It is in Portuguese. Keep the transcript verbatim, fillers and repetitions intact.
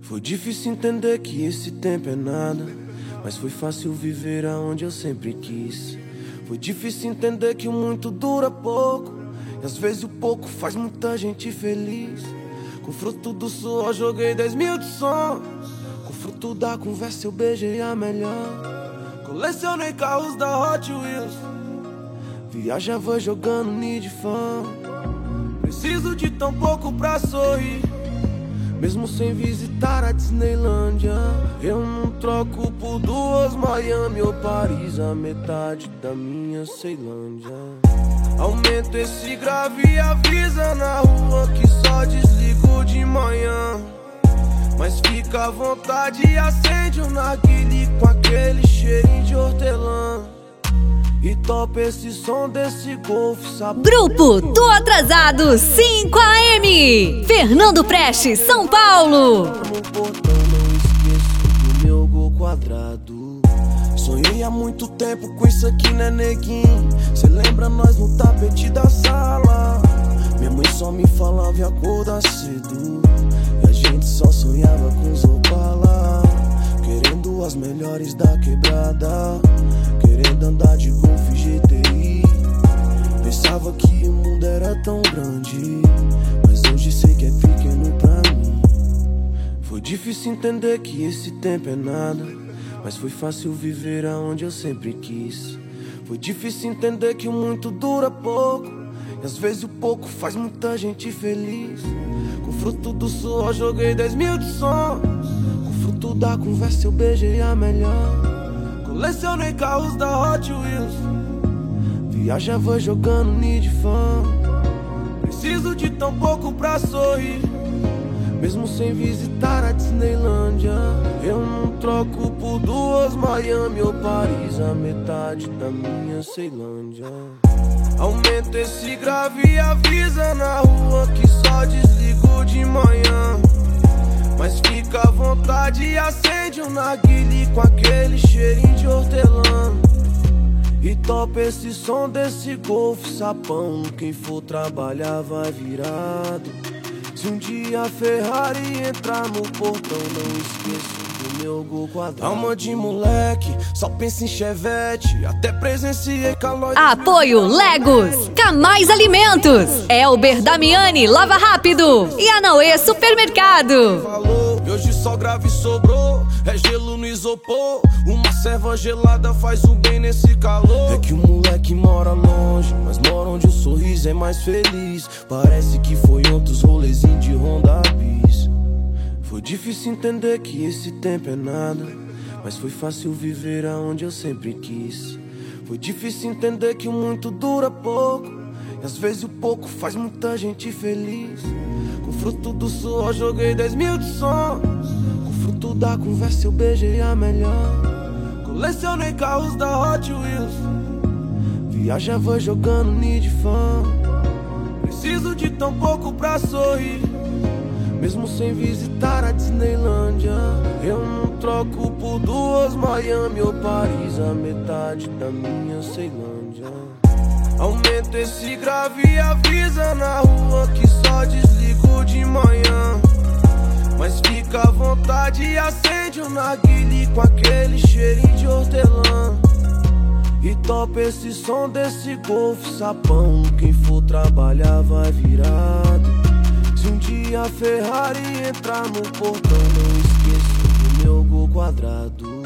Foi difícil entender que esse tempo é nada, mas foi fácil viver aonde eu sempre quis. Foi difícil entender que o muito dura pouco, e às vezes o pouco faz muita gente feliz. Com fruto do suor joguei dez mil de sonhos, com fruto da conversa eu beijei a melhor. Colecionei carros da Hot Wheels, viajava jogando Need Fan. Preciso de tão pouco pra sorrir, mesmo sem visitar a Disneylândia. Eu não troco por duas Miami ou Paris, a metade da minha Ceilândia. Aumento esse grave e avisa na rua que só desligo de manhã. Mas fica à vontade e acende um narguilé com aquele cheirinho de hortelã. E topa esse som desse Golf, sabe? Grupo Tô Atrasado cinco A M, Fernando Prestes, São Paulo. No portão não esqueço do meu gol quadrado. Sonhei há muito tempo com isso aqui, né, neguinho? Cê lembra nós no tapete da sala? Minha mãe só me falava e acordar cedo, e a gente só sonhava com os Opala, querendo as melhores da quebrada, querendo andar de Golf G T I. Pensava que o mundo era tão grande, mas hoje sei que é pequeno pra mim. Foi difícil entender que esse tempo é nada, mas foi fácil viver aonde eu sempre quis. Foi difícil entender que o muito dura pouco, e às vezes o pouco faz muita gente feliz. Com fruto do suor joguei dez mil de sonhos, com fruto da conversa eu beijei a melhor. Colecionei carros da Hot Wheels, viajava jogando Need Fan. Preciso de tão pouco pra sorrir, mesmo sem visitar a Disneylândia. Eu não troco por duas Miami ou Paris, a metade da minha Ceilândia. Aumento esse grave e avisa na rua que só desligo de manhã. Mas fica à vontade e acende um narguilé com aquele cheirinho de hortelã. E topa esse som desse Golf sapão, quem for trabalhar vai virado. Se um dia a Ferrari entrar no portão, não esqueço do meu gol quadrado. Alma de moleque, só pensa em Chevette, até presenciei calor. Apoio Legos, Camais Alimentos, Elber Damiani Lava Rápido e Anauê Supermercado. Falou, hoje só grave sobrou, é gelo no isopor. Uma serva gelada faz um bem nesse calor. É que o moleque mora longe, mas mora onde o sorriso é mais feliz. Parece que foi outros rolezinhos de Honda Bis. Foi difícil entender que esse tempo é nada, mas foi fácil viver aonde eu sempre quis. Foi difícil entender que o muito dura pouco, e às vezes o pouco faz muita gente feliz. Com fruto do suor joguei dez mil de sonhos, com fruto da conversa eu beijei a melhor. Colecionei carros da Hot Wheels, viajava jogando Need Fan. Preciso de tão pouco pra sorrir, mesmo sem visitar a Disneylândia. Eu não troco por duas Miami ou Paris, a metade da minha Ceilândia. Aumento esse grave e avisa na rua que só desligo de manhã. Mas fica à vontade e acende um narguilé com aquele cheirinho de hortelã. E topa esse som desse Golf sapão, quem for trabalhar vai virado. Se um dia a Ferrari entrar no portão, não esqueço do meu gol quadrado.